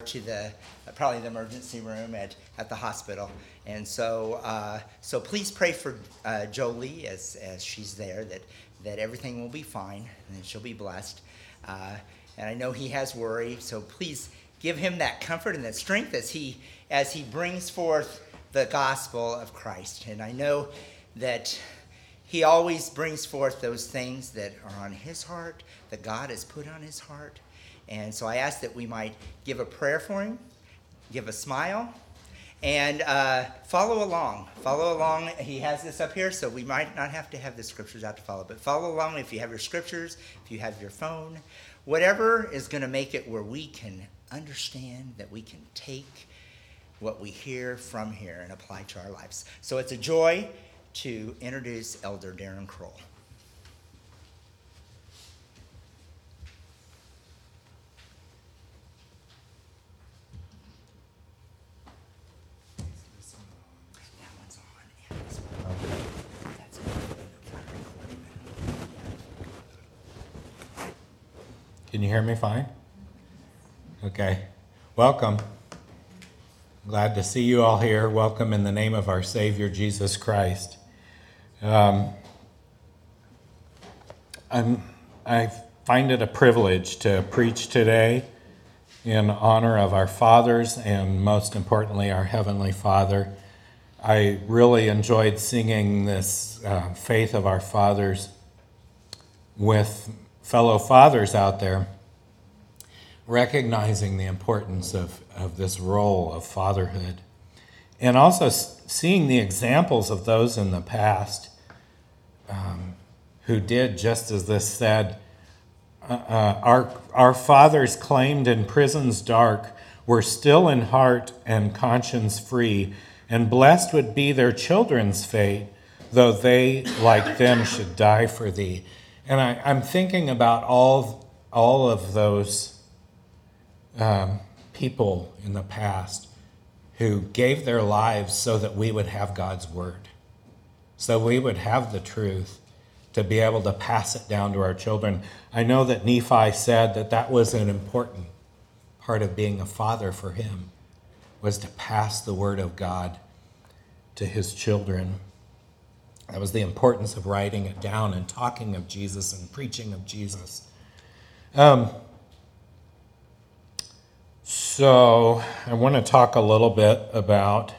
to the probably the emergency room at the hospital. And so please pray for Jolie as she's there, that everything will be fine and that she'll be blessed. And I know he has worry, so please give him that comfort and that strength as he brings forth the gospel of Christ. And I know that he always brings forth those things that are on his heart, that God has put on his heart. And so I ask that we might give a prayer for him, give a smile, and follow along. Follow along. He has this up here, so we might not have to have the scriptures out to follow, but follow along if you have your scriptures, if you have your phone, whatever is going to make it where we can understand, that we can take what we hear from here and apply to our lives. So it's a joy to introduce Elder Darren Kroll. Can you hear me fine? Okay. Welcome. Glad to see you all here. Welcome in the name of our Savior, Jesus Christ. I find it a privilege to preach today in honor of our fathers and most importantly, our Heavenly Father. I really enjoyed singing this Faith of Our Fathers with fellow fathers out there, recognizing the importance of this role of fatherhood, and also seeing the examples of those in the past who did just as this said. Our fathers claimed in prisons dark were still in heart and conscience free, and blessed would be their children's fate, though they, like them, should die for thee. And I'm thinking about all of those people in the past who gave their lives so that we would have God's word, so we would have the truth to be able to pass it down to our children. I know that Nephi said that was an important part of being a father for him, was to pass the word of God to his children. That was the importance of writing it down and talking of Jesus and preaching of Jesus. So I want to talk a little bit about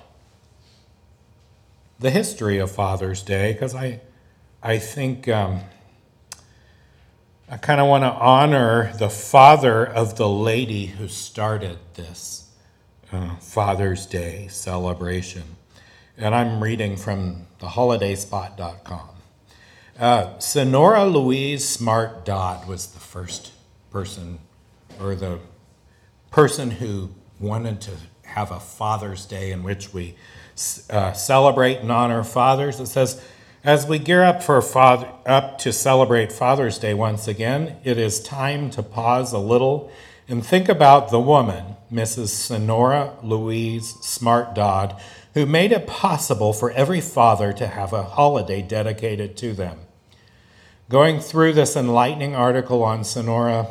the history of Father's Day, because I think I kind of want to honor the father of the lady who started this Father's Day celebration. And I'm reading from theholidayspot.com. Sonora Louise Smart Dodd was the first person, or the person who wanted to have a Father's Day in which we celebrate and honor fathers. It says, as we gear up to celebrate Father's Day once again, it is time to pause a little and think about the woman, Mrs. Sonora Louise Smart Dodd, who made it possible for every father to have a holiday dedicated to them. Going through this enlightening article on Sonora,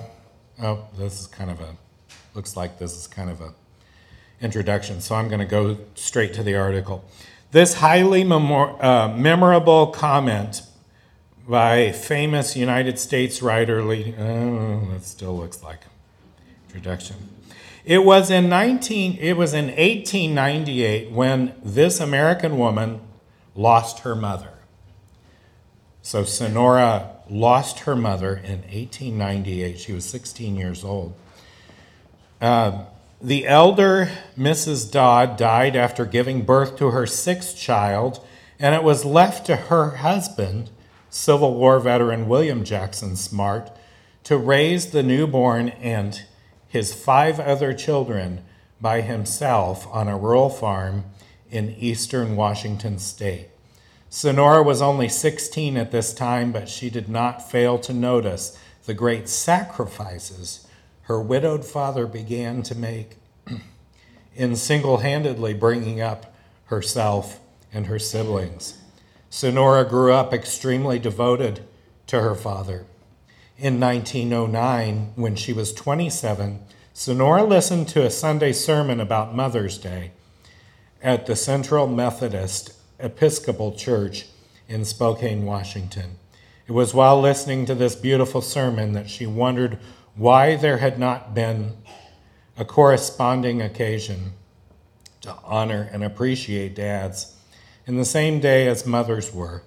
looks like this is kind of a introduction, so I'm going to go straight to the article. This highly memorable comment by famous United States writer, that still looks like introduction. It was in 1898 when this American woman lost her mother. So Sonora lost her mother in 1898. She was 16 years old. The elder Mrs. Dodd died after giving birth to her sixth child, and it was left to her husband, Civil War veteran William Jackson Smart, to raise the newborn and his 5 other children by himself on a rural farm in eastern Washington state. Sonora was only 16 at this time, but she did not fail to notice the great sacrifices her widowed father began to make in single-handedly bringing up herself and her siblings. Sonora grew up extremely devoted to her father. In 1909, when she was 27, Sonora listened to a Sunday sermon about Mother's Day at the Central Methodist Episcopal Church in Spokane, Washington. It was while listening to this beautiful sermon that she wondered why there had not been a corresponding occasion to honor and appreciate dads in the same way as mothers were.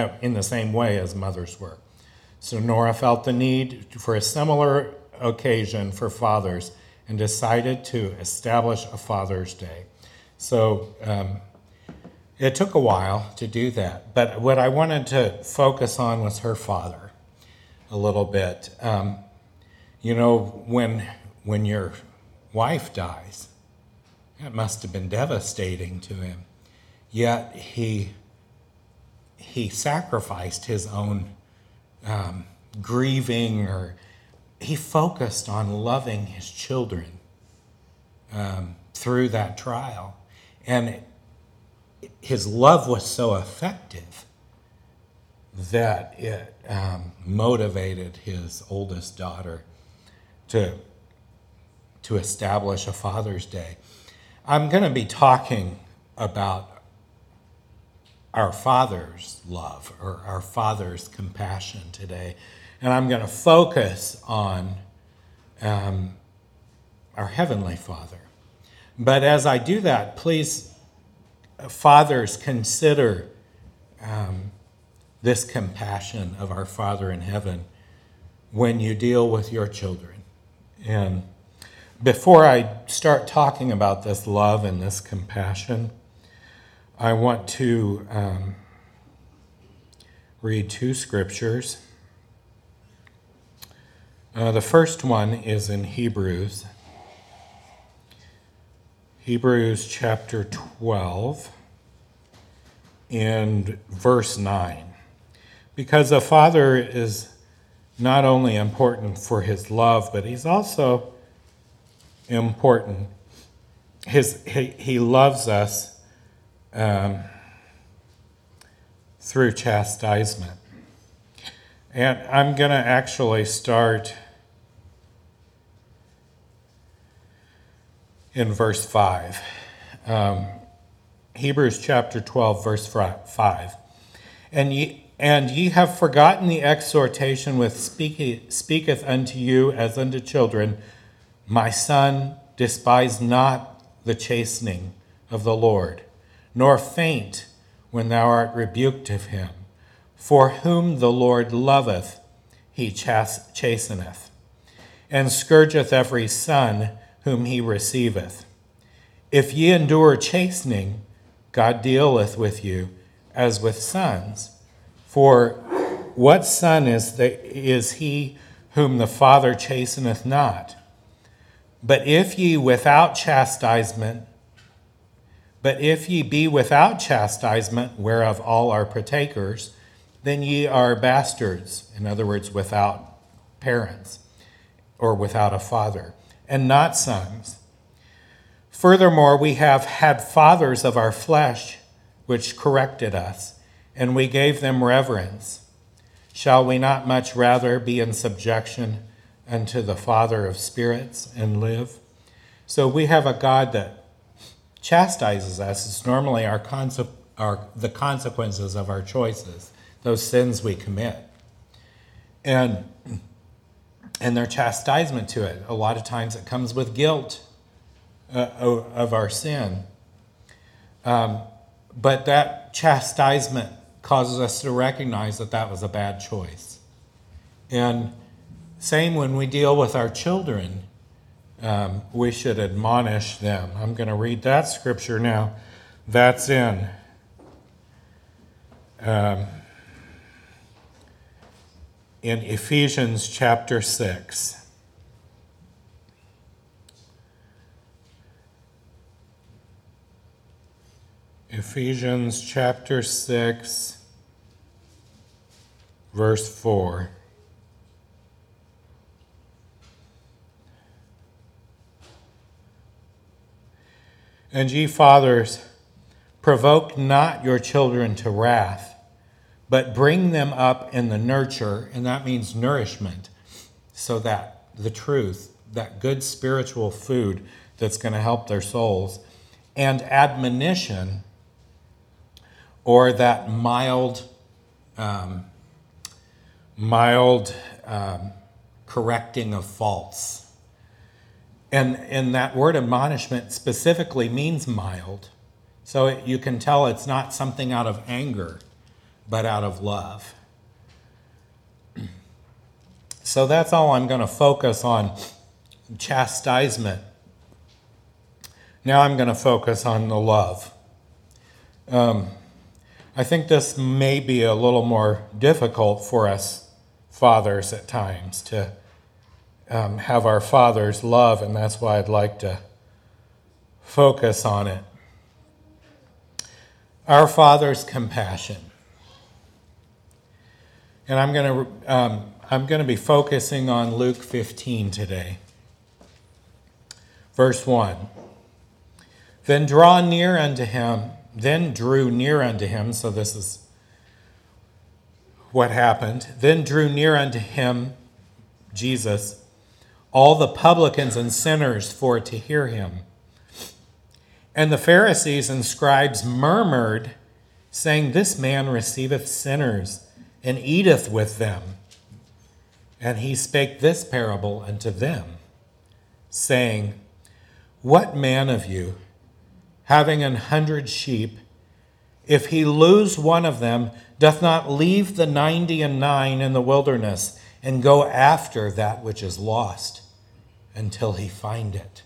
Sonora felt the need for a similar occasion for fathers and decided to establish a Father's Day. So it took a while to do that, but what I wanted to focus on was her father a little bit. When your wife dies, it must have been devastating to him. Yet he sacrificed his own grieving, or he focused on loving his children through that trial. And his love was so effective that it motivated his oldest daughter to establish a Father's Day. I'm going to be talking about our Father's love or our Father's compassion today. And I'm going to focus on our Heavenly Father. But as I do that, please, fathers, consider this compassion of our Father in heaven when you deal with your children. And before I start talking about this love and this compassion, I want to read two scriptures. The first one is in Hebrews chapter 12 and verse 9. Because a father is not only important for his love, but he's also important. He loves us through chastisement. And I'm going to actually start in verse 5. Hebrews chapter 12, verse 5. And ye have forgotten the exhortation which speaketh unto you as unto children, my son, despise not the chastening of the Lord, nor faint when thou art rebuked of him. For whom the Lord loveth, he chasteneth, and scourgeth every son whom he receiveth. If ye endure chastening, God dealeth with you as with sons. For what son is he whom the Father chasteneth not? But if ye be without chastisement, whereof all are partakers, then ye are bastards, in other words, without parents, or without a father, and not sons. Furthermore, we have had fathers of our flesh, which corrected us, and we gave them reverence. Shall we not much rather be in subjection unto the Father of spirits and live? So we have a God that chastises us. It's normally the consequences of our choices, those sins we commit. And their chastisement to it, a lot of times it comes with guilt of our sin. But that chastisement causes us to recognize that that was a bad choice. And same when we deal with our children, we should admonish them. I'm going to read that scripture now. That's in Ephesians chapter 6. Ephesians chapter 6, verse 4. And ye fathers, provoke not your children to wrath, but bring them up in the nurture, and that means nourishment, so that the truth that good spiritual food that's going to help their souls, and admonition, or that mild correcting of faults. And that word admonishment specifically means mild. So you can tell it's not something out of anger, but out of love. So that's all I'm going to focus on, chastisement. Now I'm going to focus on the love. I think this may be a little more difficult for us fathers at times to have our Father's love, and that's why I'd like to focus on it. Our Father's compassion. And I'm going to be focusing on Luke 15 today. Verse 1. Then drew near unto him, so this is what happened. Then drew near unto him, Jesus, all the publicans and sinners for to hear him. And the Pharisees and scribes murmured, saying, This man receiveth sinners, and eateth with them. And he spake this parable unto them, saying, What man of you, having 100 sheep, if he lose one of them, doth not leave the 99 in the wilderness, and go after that which is lost, until he find it?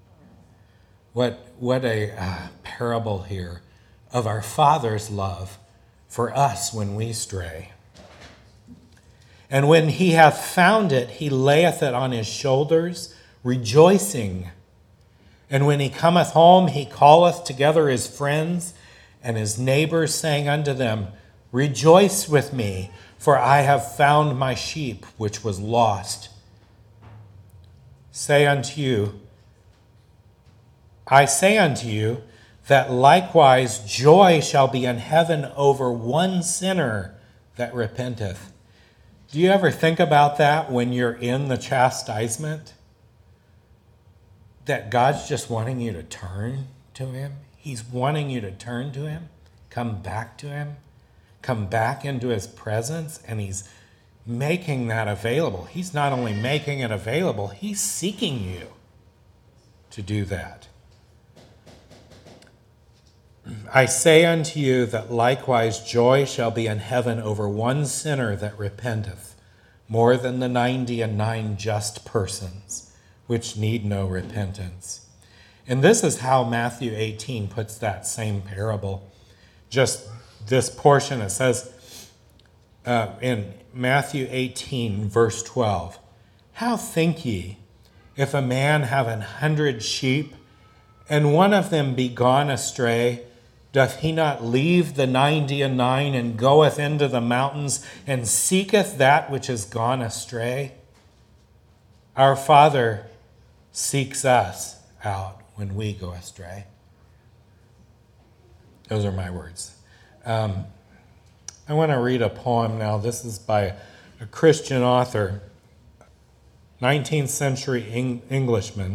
What a parable here of our Father's love for us when we stray. And when he hath found it, he layeth it on his shoulders, rejoicing. And when he cometh home, he calleth together his friends and his neighbors, saying unto them, Rejoice with me, for I have found my sheep which was lost. I say unto you, that likewise joy shall be in heaven over one sinner that repenteth. Do you ever think about that when you're in the chastisement? That God's just wanting you to turn to him. He's wanting you to turn to him, come back to him, come back into his presence, and he's making that available. He's not only making it available, he's seeking you to do that. I say unto you that likewise joy shall be in heaven over one sinner that repenteth, more than the 99 just persons, which need no repentance. And this is how Matthew 18 puts that same parable. Just this portion, it says in Matthew 18, verse 12, How think ye, if a man have 100 sheep, and one of them be gone astray, doth he not leave the 99 and goeth into the mountains and seeketh that which is gone astray? Our Father seeks us out when we go astray. Those are my words. I want to read a poem now. This is by a Christian author, 19th century Englishman.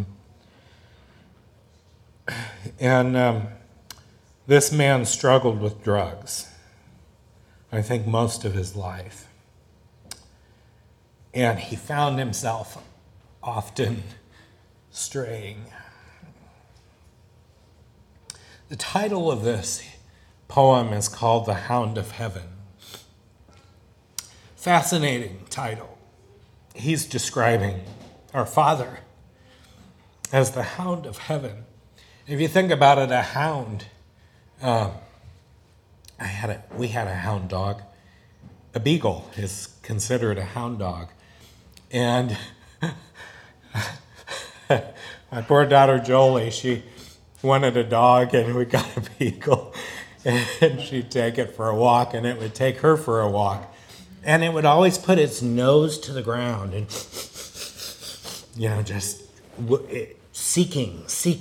And this man struggled with drugs, I think most of his life. And he found himself often straying. The title of this poem is called The Hound of Heaven. Fascinating title. He's describing our Father as the Hound of Heaven. If you think about it, a hound, we had a hound dog. A beagle is considered a hound dog. And my poor daughter Jolie, she wanted a dog, and we got a beagle. And she'd take it for a walk, and it would take her for a walk. And it would always put its nose to the ground and, just seeking.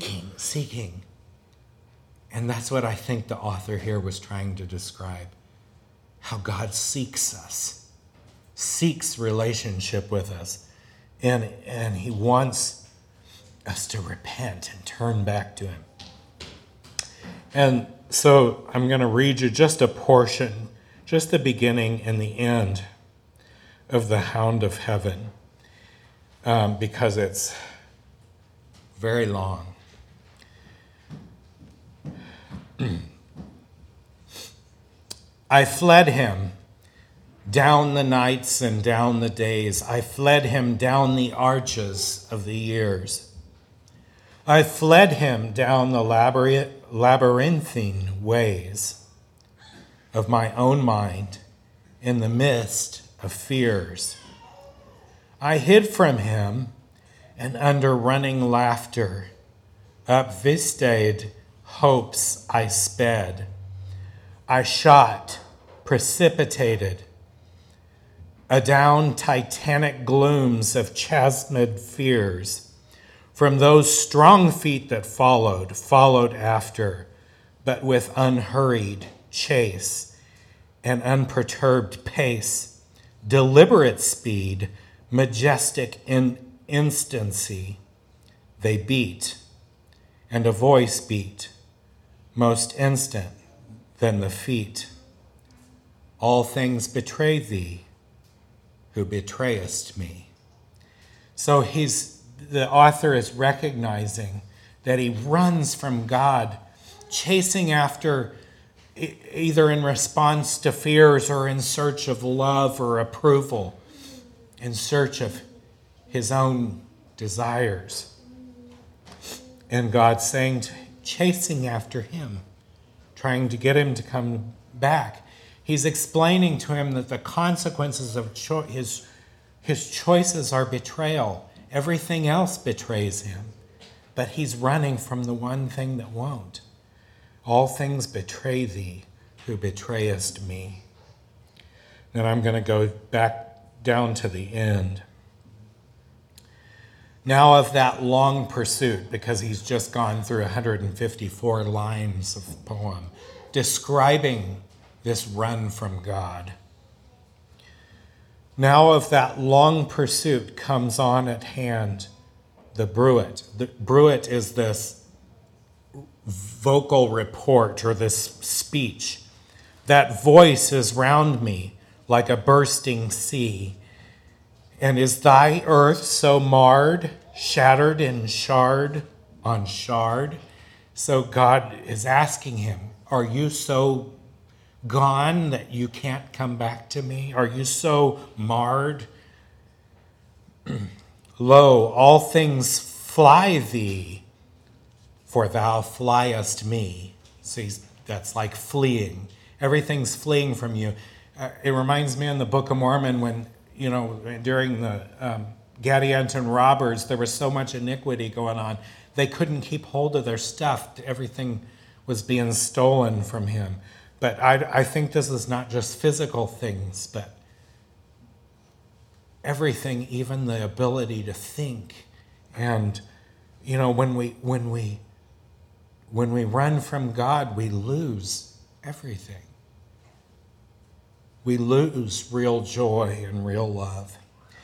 And that's what I think the author here was trying to describe. How God seeks us, seeks relationship with us. And he wants us to repent and turn back to him. And so I'm going to read you just a portion, just the beginning and the end of The Hound of Heaven, because it's very long. I fled him down the nights and down the days. I fled him down the arches of the years. I fled him down the labyrinthine ways of my own mind in the midst of fears. I hid from him, and under running laughter, up vista'd hopes I sped. I shot, precipitated, adown titanic glooms of chasmed fears, from those strong feet that followed after, but with unhurried chase and unperturbed pace, deliberate speed, majestic instancy, they beat, and a voice beat, most instant than the feet. All things betray thee, who betrayest me. So the author is recognizing that he runs from God, chasing after, either in response to fears or in search of love or approval, in search of his own desires. And God saying, chasing after him, trying to get him to come back. He's explaining to him that the consequences of his choices are betrayal. Everything else betrays him, but he's running from the one thing that won't. All things betray thee, who betrayest me. Then I'm going to go back down to the end. Now of that long pursuit, because he's just gone through 154 lines of poem, describing this run from God. Now of that long pursuit comes on at hand the bruit. The bruit is this vocal report or this speech. That voice is round me like a bursting sea. And is thy earth so marred, shattered in shard on shard? So God is asking him, are you so gone that you can't come back to me? Are you so marred? Lo, all things fly thee, for thou fliest me. See, that's like fleeing. Everything's fleeing from you. It reminds me in the Book of Mormon when, during the Gadianton robbers, there was so much iniquity going on. They couldn't keep hold of their stuff. Everything was being stolen from him. But I think this is not just physical things, but everything, even the ability to think. And, when we run from God, we lose everything. We lose real joy and real love.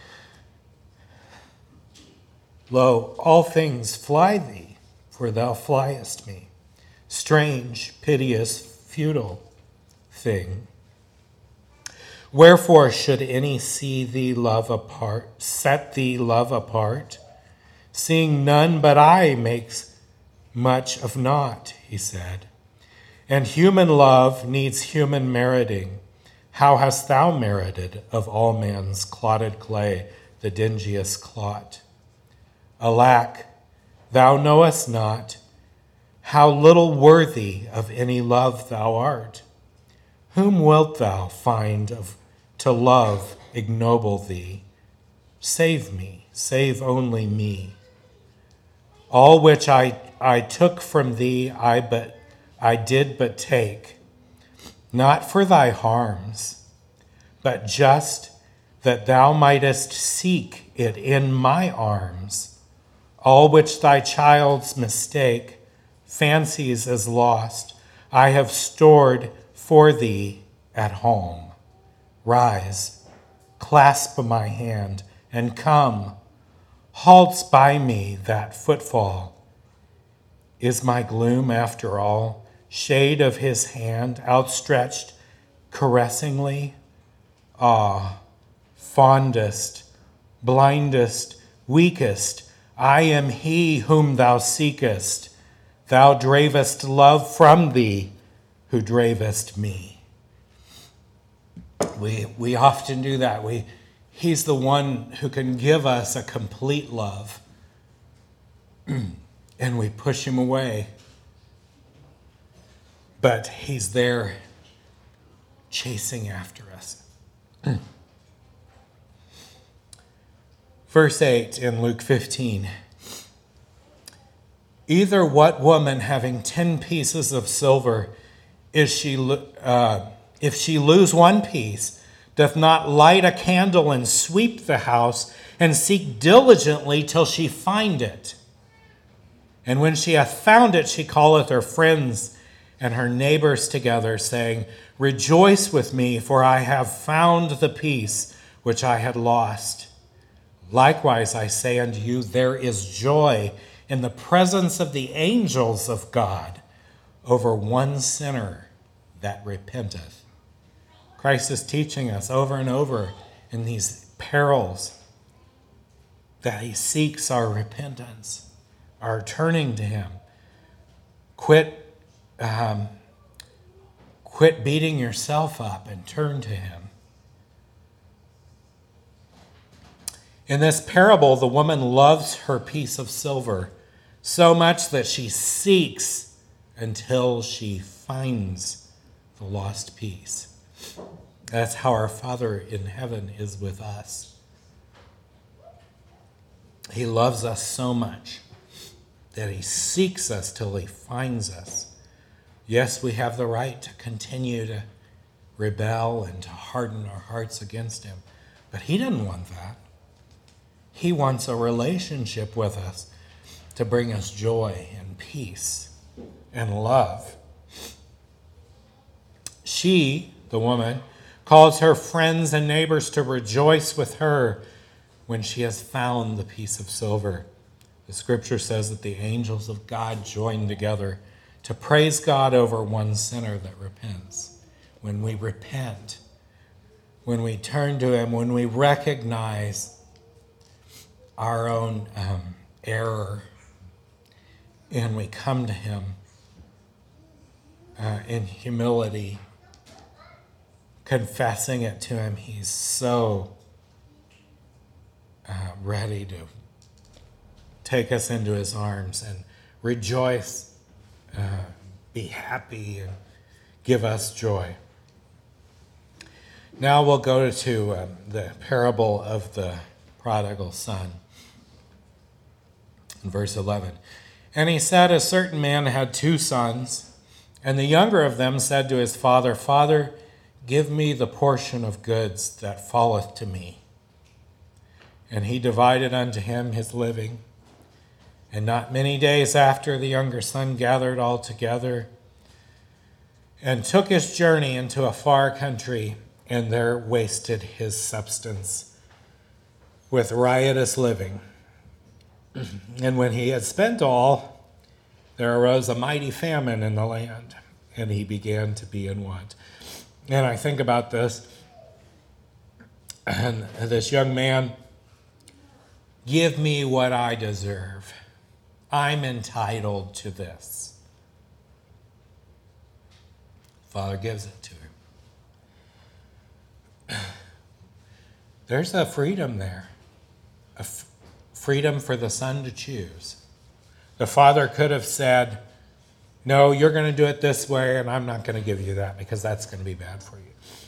Lo, all things fly thee, for thou fliest me. Strange, piteous, futile thing. Wherefore should any see thee set thee love apart, seeing none but I makes much of naught, he said. And human love needs human meriting. How hast thou merited of all man's clotted clay the dingiest clot? Alack, thou knowest not how little worthy of any love thou art. Whom wilt thou find to love ignoble thee? Save me, save only me. All which I took from thee I did but take, not for thy harms, but just that thou mightest seek it in my arms. All which thy child's mistake fancies as lost, I have stored for thee at home. Rise, clasp my hand, and come, halts by me that footfall. Is my gloom, after all, shade of his hand outstretched caressingly? Ah, fondest, blindest, weakest, I am he whom thou seekest. Thou dravest love from thee, who dravest me. We often do that. He's the one who can give us a complete love. And we push him away. But he's there chasing after us. Verse 8 in Luke 15. Either what woman having 10 pieces of silver, if she lose one piece, doth not light a candle and sweep the house and seek diligently till she find it? And when she hath found it, she calleth her friends and her neighbors together, saying, Rejoice with me, for I have found the piece which I had lost. Likewise, I say unto you, there is joy in the presence of the angels of God over one sinner that repenteth. Christ is teaching us over and over in these parables that he seeks our repentance, our turning to him. Quit beating yourself up and turn to him. In this parable, the woman loves her piece of silver so much that she seeks until she finds the lost piece. That's how our Father in heaven is with us. He loves us so much that he seeks us till he finds us. Yes, we have the right to continue to rebel and to harden our hearts against him, but he didn't want that. He wants a relationship with us to bring us joy and peace and love. She, the woman, calls her friends and neighbors to rejoice with her when she has found the piece of silver. The scripture says that the angels of God join together to praise God over one sinner that repents. When we repent, when we turn to him, when we recognize our own error, and we come to him in humility, confessing it to him, he's so ready to take us into his arms and rejoice, be happy, and give us joy. Now we'll go to the parable of the prodigal son. In verse 11, and he said, a certain man had 2 sons, and the younger of them said to his father, Father, give me the portion of goods that falleth to me. And he divided unto him his living. And not many days after, the younger son gathered all together and took his journey into a far country, and there wasted his substance with riotous living. And when he had spent all, there arose a mighty famine in the land, and he began to be in want. And I think about this, and this young man, give me what I deserve. I'm entitled to this. Father gives it to him. There's a freedom there, freedom for the son to choose. The father could have said, no, you're going to do it this way, and I'm not going to give you that because that's going to be bad for you.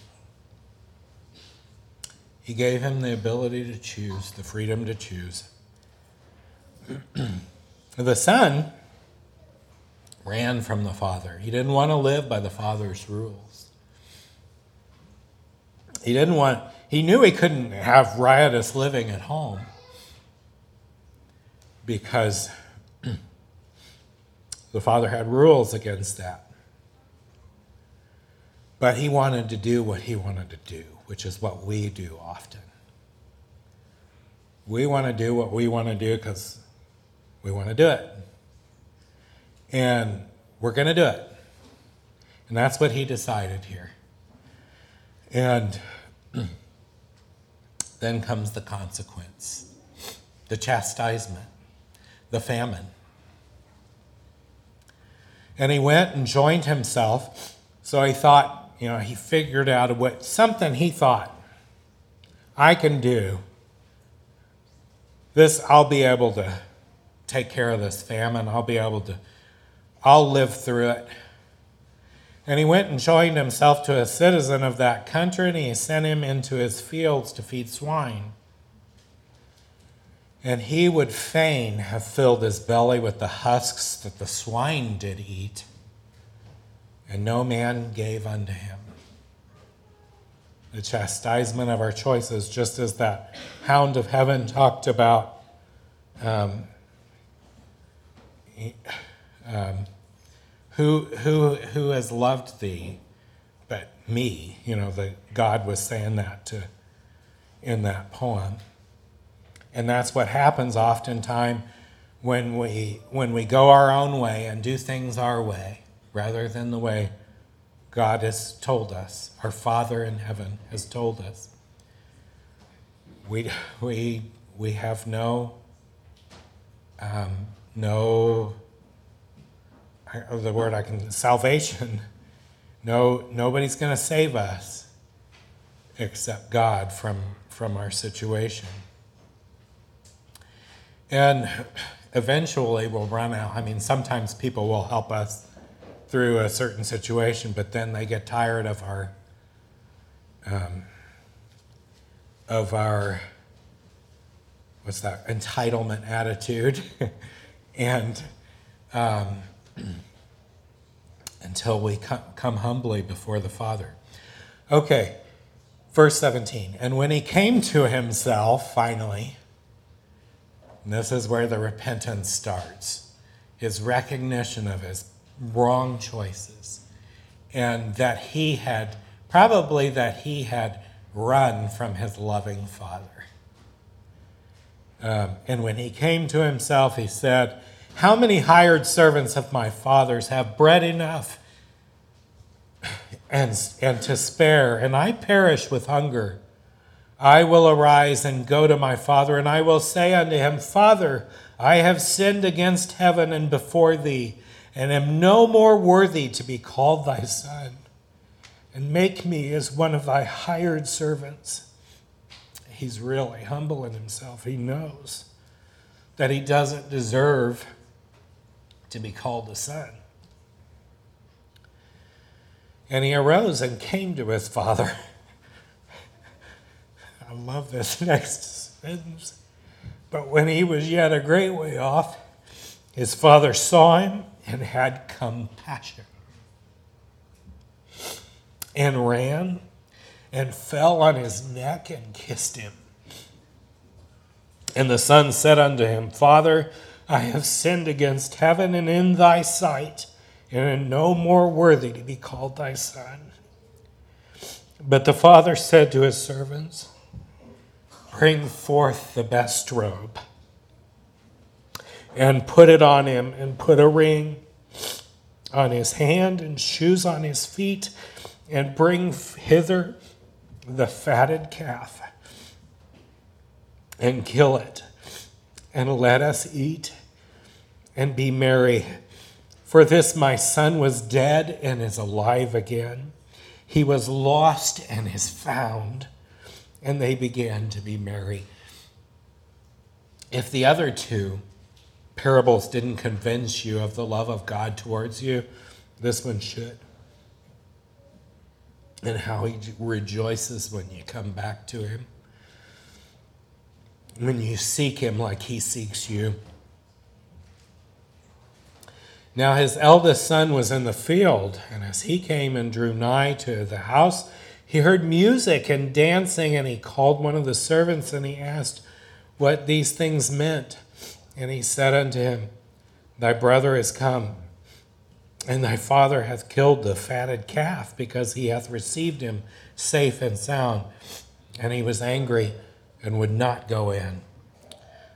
He gave him the ability to choose, the freedom to choose. The son ran from the father. He didn't want to live by the father's rules. He knew he couldn't have riotous living at home because the father had rules against that. But he wanted to do what he wanted to do, which is what we do often. We want to do what we want to do because we want to do it. And we're going to do it. And that's what he decided here. And then comes the consequence, the chastisement, the famine. And he went and joined himself. So he thought, he figured out something he thought, I can do this. I'll be able to take care of this famine. I'll live through it. And he went and joined himself to a citizen of that country, and he sent him into his fields to feed swine. And he would fain have filled his belly with the husks that the swine did eat, and no man gave unto him. The chastisement of our choices, just as that hound of heaven talked about who has loved thee but me? That God was saying that in that poem. And that's what happens oftentimes when we go our own way and do things our way rather than the way God has told us, our Father in heaven has told us. We have salvation. Nobody's going to save us except God from our situation. And eventually we'll run out. Sometimes people will help us through a certain situation, but then they get tired of our entitlement attitude, and until we come humbly before the Father. Okay, verse 17. And when he came to himself, finally, and this is where the repentance starts, his recognition of his wrong choices, and that he had run from his loving Father. And when he came to himself, he said, how many hired servants of my father's have bread enough and to spare, and I perish with hunger? I will arise and go to my father, and I will say unto him, Father, I have sinned against heaven and before thee, and am no more worthy to be called thy son. And make me as one of thy hired servants. He's really humble in himself. He knows that he doesn't deserve to be called a son. And he arose and came to his father. I love this next sentence. But when he was yet a great way off, his father saw him and had compassion, and ran and fell on his neck and kissed him. And the son said unto him, Father, I have sinned against heaven and in thy sight, and am no more worthy to be called thy son. But the father said to his servants, Bring forth the best robe, and put it on him, and put a ring on his hand and shoes on his feet, and bring hither the fatted calf, and kill it, and let us eat and be merry. For this my son was dead and is alive again. He was lost and is found. And they began to be merry. If the other two parables didn't convince you of the love of God towards you, this one should. And how he rejoices when you come back to him. When you seek him like he seeks you. Now his eldest son was in the field, and as he came and drew nigh to the house, he heard music and dancing, and he called one of the servants, and he asked what these things meant. And he said unto him, Thy brother is come, and thy father hath killed the fatted calf, because he hath received him safe and sound. And he was angry and would not go in.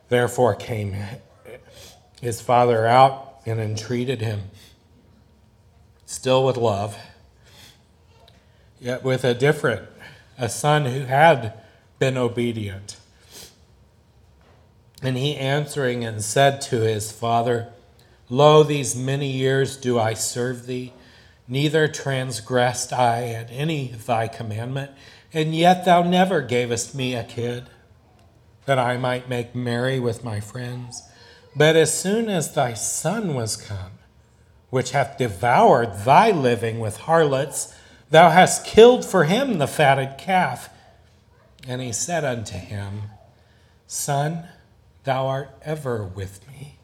Therefore came his father out and entreated him, still with love, yet with a son who had been obedient. And he answering and said to his father, Lo, these many years do I serve thee, neither transgressed I at any of thy commandment, and yet thou never gavest me a kid, that I might make merry with my friends. But as soon as thy son was come, which hath devoured thy living with harlots, thou hast killed for him the fatted calf. And he said unto him, Son, thou art ever with me,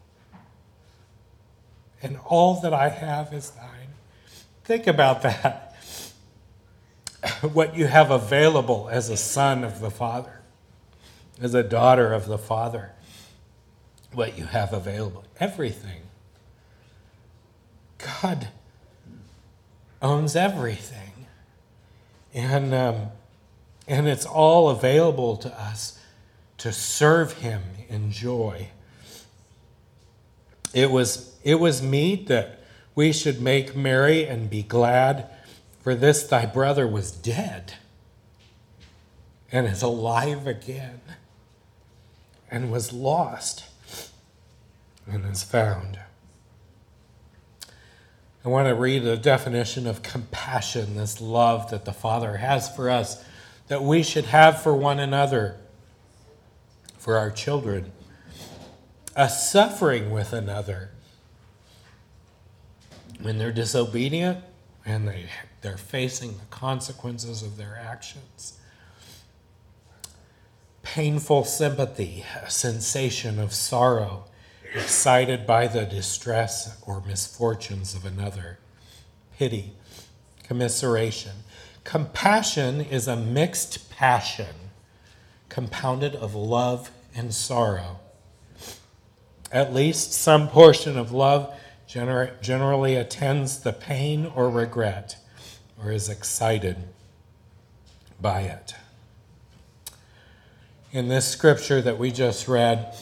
and all that I have is thine. Think about that. What you have available as a son of the Father, as a daughter of the Father, what you have available, everything. God owns everything. And it's all available to us to serve him in joy. It was meet that we should make merry and be glad, for this thy brother was dead and is alive again, and was lost and is found. I want to read a definition of compassion, this love that the Father has for us, that we should have for one another, for our children. A suffering with another when they're disobedient and they're facing the consequences of their actions. Painful sympathy, a sensation of sorrow, excited by the distress or misfortunes of another. Pity, commiseration. Compassion is a mixed passion, compounded of love and sorrow. At least some portion of love generally attends the pain or regret, or is excited by it. In this scripture that we just read,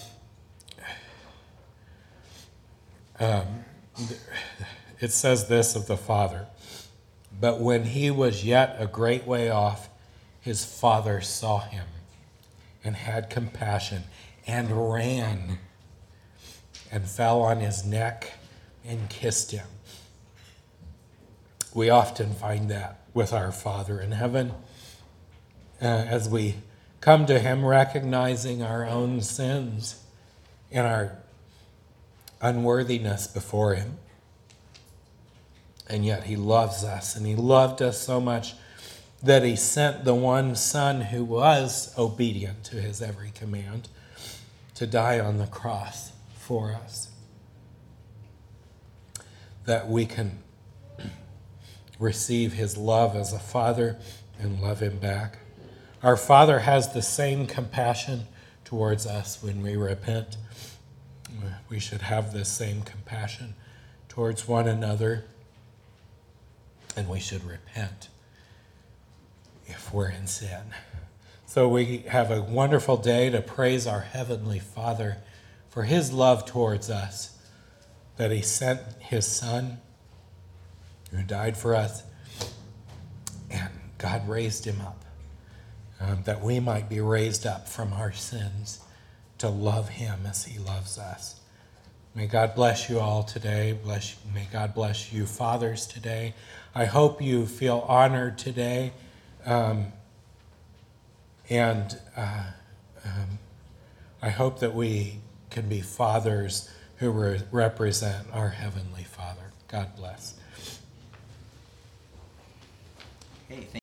it says this of the Father: But when he was yet a great way off, his father saw him and had compassion and ran and fell on his neck and kissed him. We often find that with our Father in heaven as we come to him recognizing our own sins and our unworthiness before him. And yet he loves us, and he loved us so much that he sent the one Son who was obedient to his every command to die on the cross for us, that we can receive his love as a father and love him back. Our Father has the same compassion towards us when we repent. We should have this same compassion towards one another, and we should repent if we're in sin. So we have a wonderful day to praise our Heavenly Father for his love towards us, that he sent his Son who died for us, and God raised him up, that we might be raised up from our sins to love him as he loves us. May God bless you all today. May God bless you fathers today. I hope you feel honored today, and I hope that we can be fathers who represent our Heavenly Father. God bless. Hey,